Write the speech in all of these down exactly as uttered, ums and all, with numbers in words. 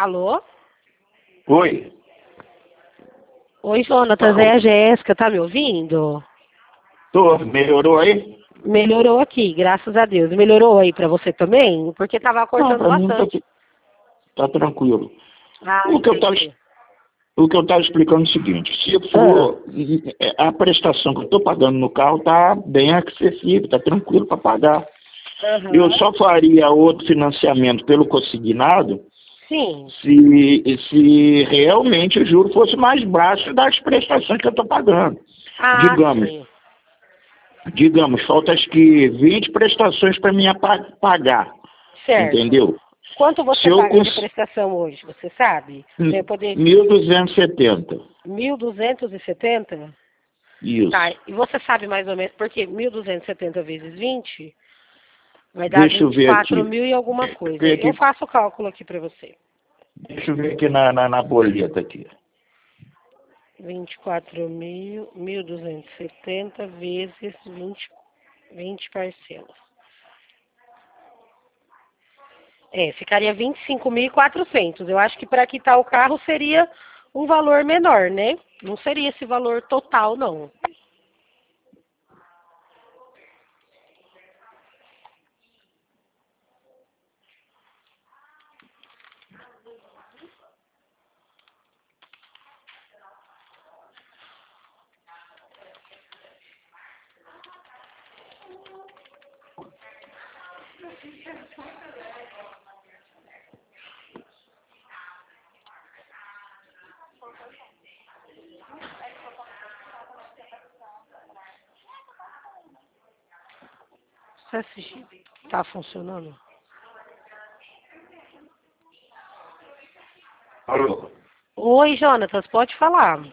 Alô? Oi. Oi, Jonatas, é a Jéssica, tá me ouvindo? Tô, melhorou aí? Melhorou aqui, graças a Deus. Melhorou aí pra você também? Porque tava Não, cortando pra mim tá, bastante. tá tranquilo. Ah, O que eu tava, entendi. o que eu tava explicando é o seguinte, se Ah, for, a prestação que eu tô pagando no carro tá bem acessível, tá tranquilo para pagar. Eu aham. só faria outro financiamento pelo consignado Sim. se, se realmente o juro fosse mais baixo das prestações que eu tô pagando. Ah, Digamos, sim. digamos, falta acho que vinte prestações para mim apa- pagar, Certo. entendeu? Quanto Se você eu paga de cons... prestação hoje, você sabe? Pra eu poder... mil duzentos e setenta, mil duzentos e setenta. Tá, isso. e você sabe mais ou menos, porque mil duzentos e setenta vezes vinte vai dar Deixa eu vinte e ver quatro aqui. mil e alguma Deixa eu coisa. ver Eu aqui, faço o cálculo aqui pra você. deixa eu ver aqui na, na, na boleta aqui. vinte e quatro mil, mil duzentos e setenta vezes vinte, vinte parcelas. É, ficaria vinte e cinco mil e quatrocentos. Eu acho que para quitar o carro seria um valor menor, né? Não seria esse valor total, não. Você assistiu? Tá funcionando? Alô? Oi, Jonatas, pode falar.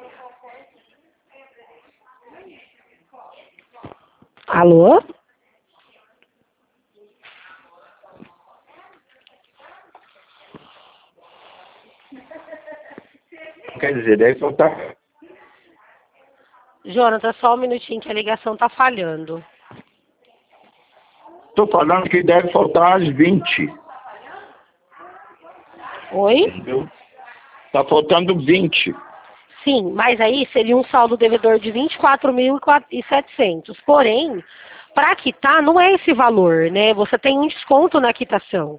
Alô? Quer dizer, deve faltar. Jonatas, só um minutinho que a ligação tá falhando. Estou falando que deve faltar as vinte. Oi? Entendeu? Tá faltando vinte. Sim, mas aí seria um saldo devedor de vinte e quatro mil e setecentos. Porém, para quitar não é esse valor, né? Você tem um desconto na quitação.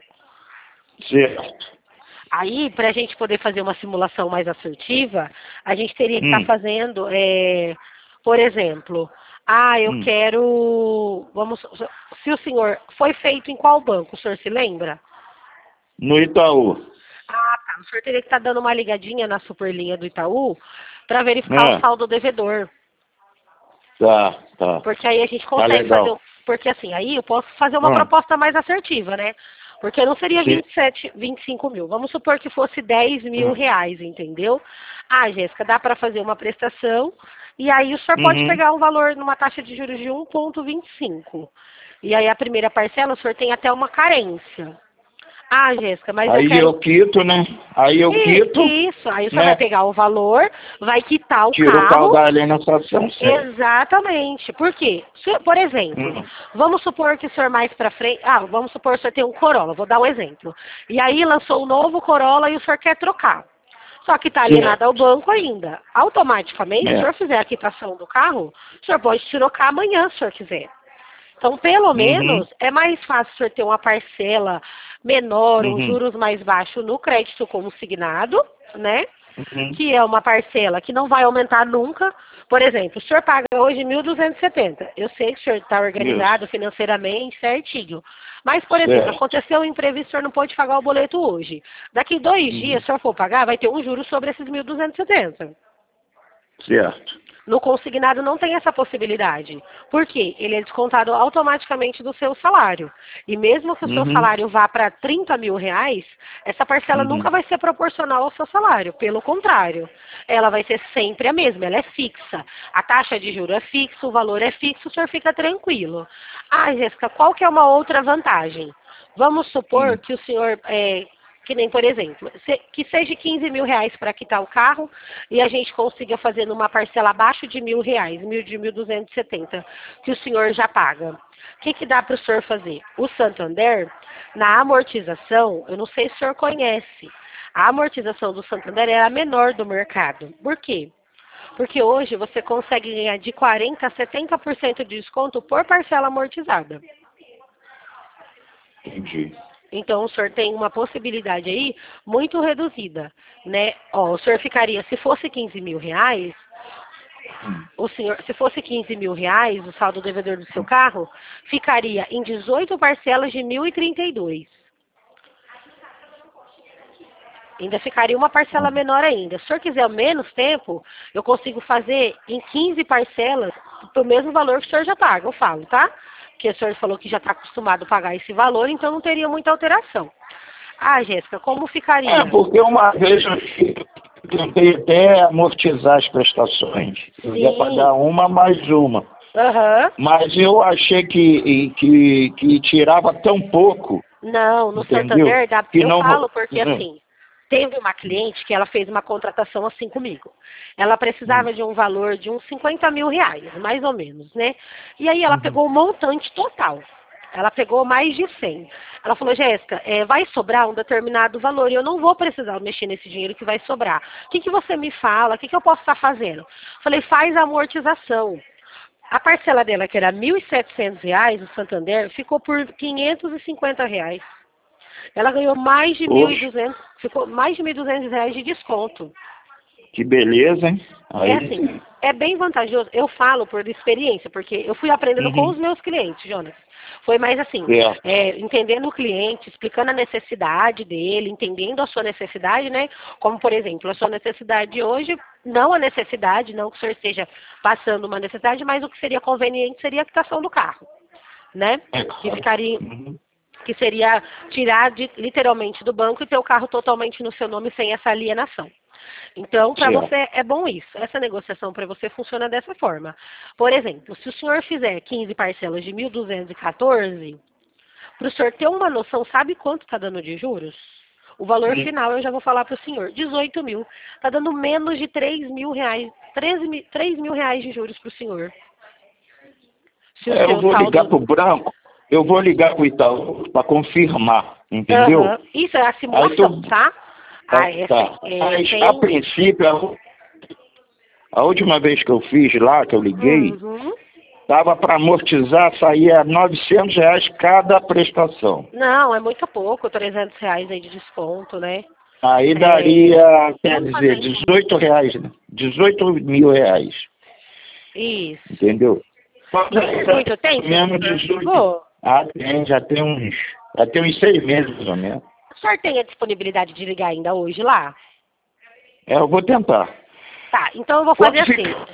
Certo. Aí, para a gente poder fazer uma simulação mais assertiva, a gente teria que estar Hum, fazendo, é, por exemplo, ah, eu hum. quero, vamos, se o senhor foi feito em qual banco, o senhor se lembra? No Itaú. Ah, tá. O senhor teria que estar dando uma ligadinha na superlinha do Itaú para verificar o Ah, saldo devedor. tá, tá. Porque aí a gente Tá consegue fazer. legal. um- Porque assim, aí eu posso fazer uma Ah, proposta mais assertiva, né? Porque não seria sim. vinte e sete, vinte e cinco mil. Vamos supor que fosse dez mil Hum. reais, entendeu? Ah, Jéssica, dá para fazer uma prestação e aí o senhor pode Uhum. pegar um valor numa taxa de juros de um vírgula vinte e cinco. E aí a primeira parcela o senhor tem até uma carência. Ah, Jéssica, mas eu Aí quero eu quito, né? Aí eu quito, e- Isso, aí você vai né? pegar o valor, vai quitar o Tiro o carro carro. da alienação, certo? Exatamente. Por quê? Se- por exemplo, Hum. vamos supor que o senhor mais pra frente. Ah, vamos supor que o senhor tem um Corolla, vou dar um exemplo. E aí lançou um novo Corolla e o senhor quer trocar. Só que está alienado ao Certo. banco ainda. Automaticamente, se o É. senhor fizer a quitação do carro, o senhor pode trocar amanhã, se o senhor quiser. Então, pelo Uhum. menos, é mais fácil o senhor ter uma parcela menor, um Uhum. juros mais baixo no crédito consignado, né? Uhum. Que é uma parcela que não vai aumentar nunca. Por exemplo, o senhor paga hoje mil duzentos e setenta. Eu sei que o senhor está organizado Isso. financeiramente, certinho. Mas, por exemplo, Certo. aconteceu um imprevisto, o senhor não pode pagar o boleto hoje. Daqui dois dias, Uhum. se o senhor for pagar, vai ter um juro sobre esses mil duzentos e setenta. Certo. No consignado não tem essa possibilidade. Por quê? Ele é descontado automaticamente do seu salário. E mesmo que o seu Uhum. salário vá para trinta mil reais, essa parcela nunca Uhum. vai ser proporcional ao seu salário. Pelo contrário, ela vai ser sempre a mesma, ela é fixa. A taxa de juros é fixa, o valor é fixo, o senhor fica tranquilo. Ah, Jéssica, qual que é uma outra vantagem? Vamos supor Uhum. que o senhor é, que nem, por exemplo, se- que seja quinze mil reais para quitar o carro e a gente consiga fazer numa parcela abaixo de mil reais, mil de mil duzentos e setenta, que o senhor já paga. O que, que dá para o senhor fazer? O Santander, na amortização, eu não sei se o senhor conhece, A amortização do Santander é a menor do mercado. Por quê? Porque hoje você consegue ganhar de quarenta a setenta por cento de desconto por parcela amortizada. Entendi. Então, o senhor tem uma possibilidade aí muito reduzida, né? Ó, o senhor ficaria, se fosse quinze mil reais, o senhor, se fosse quinze mil reais, o saldo devedor do seu carro, ficaria em dezoito parcelas de mil e trinta e dois. Ainda ficaria uma parcela menor ainda. Se o senhor quiser menos tempo, eu consigo fazer em quinze parcelas do mesmo valor que o senhor já paga, eu falo, tá? Porque o senhor falou que já está acostumado a pagar esse valor, então não teria muita alteração. Ah, Jéssica, como ficaria? É, porque uma vez eu tentei até amortizar as prestações. Eu ia Sim. pagar uma mais uma. Aham. Mas eu achei que, que, que tirava tão pouco, Não, no entendeu? Santander, dá, Que eu não... falo porque Hum, assim, teve uma cliente que ela fez uma contratação assim comigo. Ela precisava de um valor de uns cinquenta mil reais, mais ou menos, né? E aí ela pegou o montante total. Ela pegou mais de cem. Ela falou, Jéssica, é, vai sobrar um determinado valor e eu não vou precisar mexer nesse dinheiro que vai sobrar. O que, que você me fala? O que, que eu posso estar fazendo? Falei, faz a amortização. A parcela dela, que era mil e setecentos reais, o Santander, ficou por quinhentos e cinquenta reais. Ela ganhou mais de mil e Poxa, duzentos, ficou mais de mil e duzentos reais de desconto. que beleza, hein? Aí É assim, é bem vantajoso. Eu falo por experiência, porque eu fui aprendendo com Uhum. os meus clientes, Jonas. Foi mais assim, Certo. é, entendendo o cliente, explicando a necessidade dele, entendendo a sua necessidade, né? Como, por exemplo, a sua necessidade hoje, não a necessidade, não que o senhor esteja passando uma necessidade, mas o que seria conveniente seria a quitação do carro, né? É Que claro. ficaria, Uhum. que seria tirar de, literalmente do banco e ter o carro totalmente no seu nome sem essa alienação. Então, para Certo. você é bom isso. Essa negociação para você funciona dessa forma. Por exemplo, se o senhor fizer quinze parcelas de mil duzentos e quatorze, para o senhor ter uma noção, sabe quanto está dando de juros? O valor Uhum. final eu já vou falar para o senhor, dezoito mil. Está dando menos de três mil reais, treze mil, três mil reais de juros para o senhor. Se o É, eu seu vou ligar saldo... pro Branco, eu vou ligar pro Itaú para confirmar, entendeu? Aham. Isso é a Aí simulação, tu... tá? Tá, Ah, é, tá. é, Mas, a tem... princípio, a, a última vez que eu fiz lá, que eu liguei, Uhum. tava para amortizar, saía novecentos reais cada prestação. Não, é muito pouco, trezentos reais aí de desconto, né? Aí É, daria, quer vamos dizer, fazer então. dezoito reais, né? dezoito mil reais, Isso. entendeu? Mas Faz aí, muito tempo que menos o senhor dezoito. ligou? Ah, tem, já tem uns, já tem uns seis meses, mais ou menos. O senhor tem a disponibilidade de ligar ainda hoje lá? É, eu vou tentar. Tá, então eu vou fazer Quanto assim. fica?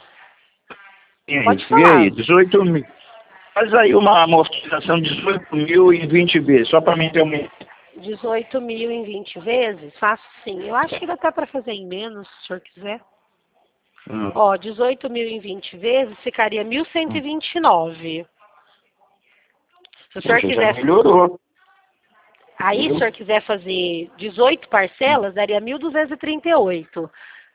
E aí, Pode e aí, falar. dezoito mil. Faz aí uma amortização de dezoito mil em vinte vezes, só para mim ter uma... dezoito mil em vinte vezes? Faço sim. Eu acho que dá até para fazer em menos, se o senhor quiser. Hum, Ó, dezoito mil em vinte vezes ficaria mil cento e hum. e vinte e nove. Se o senhor Poxa, já quiser... melhorou. Aí, se o Viu? senhor quiser fazer dezoito parcelas, daria mil duzentos e trinta e oito.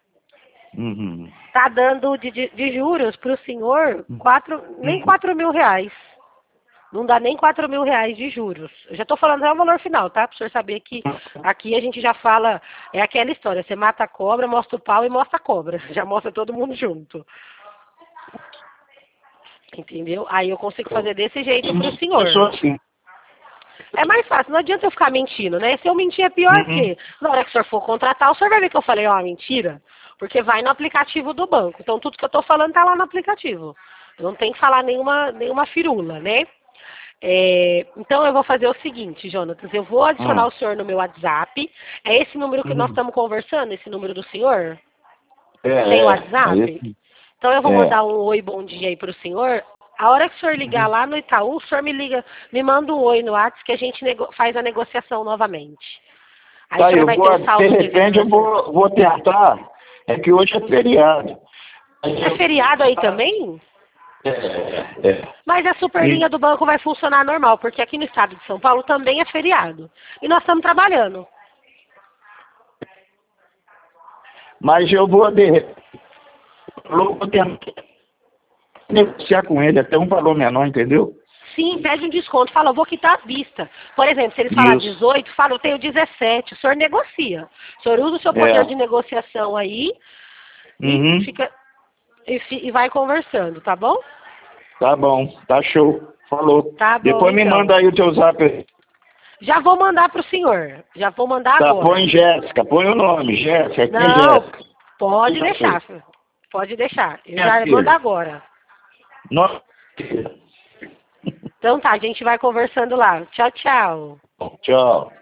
Uhum. Tá dando de, de, de juros para o senhor quatro, nem Uhum. quatro mil reais. Não dá nem quatro mil reais de juros. Eu já estou falando é o valor final, tá? Para o senhor saber que aqui a gente já fala, é aquela história, você mata a cobra, mostra o pau e mostra a cobra. Já mostra todo mundo junto. Entendeu? Aí eu consigo fazer desse jeito para o Eu sou senhor. assim. É mais fácil, não adianta eu ficar mentindo, né? Se eu mentir é pior Uhum. que na hora que o senhor for contratar, o senhor vai ver que eu falei, ó, mentira, porque vai no aplicativo do banco. Então tudo que eu tô falando tá lá no aplicativo. Eu não tem que falar nenhuma, nenhuma firula, né? É, então eu vou fazer o seguinte, Jonatas, eu vou adicionar Hum. o senhor no meu WhatsApp. É esse número que nós Uhum. estamos conversando, esse número do senhor? É, Tem é. É WhatsApp? esse. Então eu vou É. mandar um oi, bom dia aí pro senhor. A hora que o senhor ligar Uhum. lá no Itaú, o senhor me liga, me manda um oi no WhatsApp que a gente nego- faz a negociação novamente. Aí o Tá, senhor eu vai ter vou, o de saldo repente devedor eu certo. vou, vou tentar. É que hoje é feriado. Mas É eu- feriado aí também? É, é, é. Mas a superlinha E- do banco vai funcionar normal, porque aqui no estado de São Paulo também é feriado. E nós estamos trabalhando. mas eu vou, de repente, eu vou tentar negociar com ele até um valor menor, entendeu? Sim, pede um desconto. Fala, eu vou quitar à vista. Por exemplo, se eles falarem Isso. dezoito, fala, eu tenho dezessete. O senhor negocia. O senhor usa o seu poder É. de negociação aí Uhum. e, fica, e, fi- e vai conversando, tá bom? Tá bom, tá show. Falou. Tá bom, Depois me então. manda aí o teu zap. Já vou mandar pro senhor. Já vou mandar Tá, agora. põe Jéssica, põe o nome, Jéssica, aqui é Não, Jéssica. pode Puta deixar. coisa. filho. Pode deixar. Eu Minha já filha. mando agora. Nossa. Então tá, a gente vai conversando lá. Tchau, tchau. Tchau.